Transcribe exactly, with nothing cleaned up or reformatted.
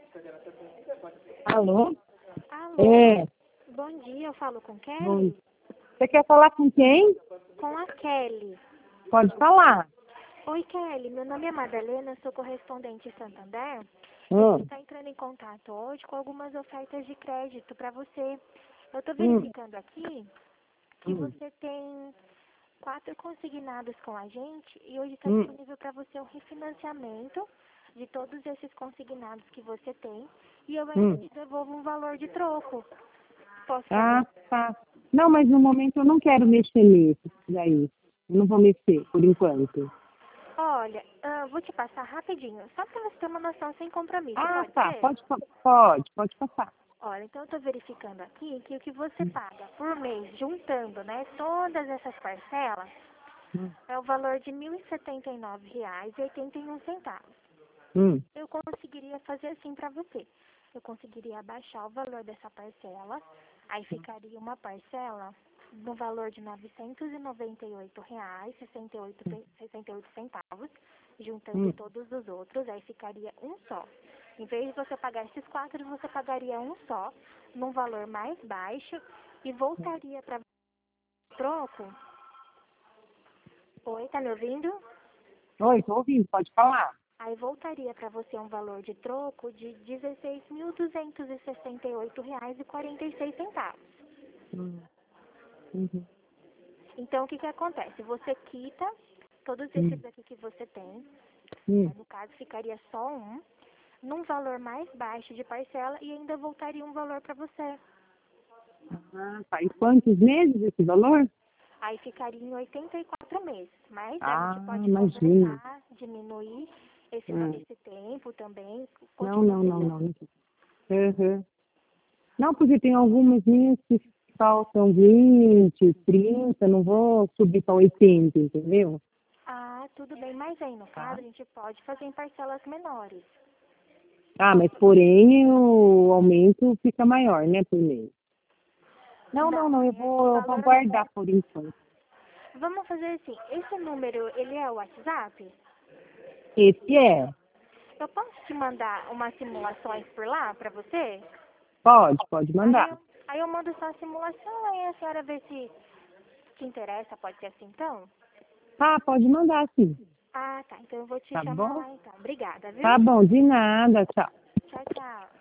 Alô? Alô, É. bom dia, eu falo com Bom. Kelly? Você quer falar com quem? Com a Kelly. Pode falar. Oi, Kelly, meu nome é Madalena, sou correspondente em Santander. Hum. Você está entrando em contato hoje com algumas ofertas de crédito para você. Eu estou Hum. verificando aqui que Hum. você tem quatro consignados com a gente e hoje está Hum. disponível para você um refinanciamento de todos esses consignados que você tem e eu ainda Hum. te devolvo um valor de troco. Posso Ah, fazer? tá. Não, mas no momento eu não quero mexer nisso daí. Eu não vou mexer, por enquanto. Olha, ah, vou te passar rapidinho, só para você ter uma noção sem compromisso, Ah, pode tá. ser? Pode, pode, pode passar. Olha, então eu estou verificando aqui que o que você paga por mês, juntando, né, todas essas parcelas, Hum. é o valor de mil e setenta e nove reais e oitenta e um centavos. Hum. Eu conseguiria fazer assim para você. Eu conseguiria abaixar o valor dessa parcela, aí ficaria uma parcela no valor de novecentos e noventa e oito reais e sessenta e oito pe- sessenta e oito centavos, juntando Hum. todos os outros, aí ficaria um só. Em vez de você pagar esses quatro, você pagaria um só, num valor mais baixo, e voltaria para troco. Oi, tá me ouvindo? Oi, tô ouvindo, pode falar. Aí voltaria para você um valor de troco de dezesseis mil duzentos e sessenta e oito reais e quarenta e seis centavos. Hum. Uhum. Então, o que que acontece? Você quita todos Hum. esses aqui que você tem, Hum. né? No caso ficaria só um, num valor mais baixo de parcela e ainda voltaria um valor para você. Ah, tá. E quantos meses esse valor? Aí ficaria em oitenta e quatro meses, mas a Ah, gente pode imagina. conversar, diminuir esse, va- Hum. esse tempo também, Não, continua não, não, sendo. não. Uhum. Não, porque tem algumas minhas que faltam vinte, trinta, não vou subir para oitenta, entendeu? Ah, tudo bem, mas aí no Tá. caso a gente pode fazer em parcelas menores. Ah, mas porém o aumento fica maior, né, por mês. Não, não, Não, não, eu aí esse vou, eu vou valor é guardar certo. por enquanto. Vamos fazer assim, esse número, ele é o WhatsApp? Esse é? Eu posso te mandar umas simulações por lá pra você? Pode, pode Aí mandar. eu, aí eu mando só a simulação, aí a senhora vê se te interessa, pode ser assim então? Ah, pode mandar sim. Ah, tá, então eu vou te Tá chamar bom? lá então. Obrigada, Tá viu? bom, de nada, tchau. Tchau, tchau.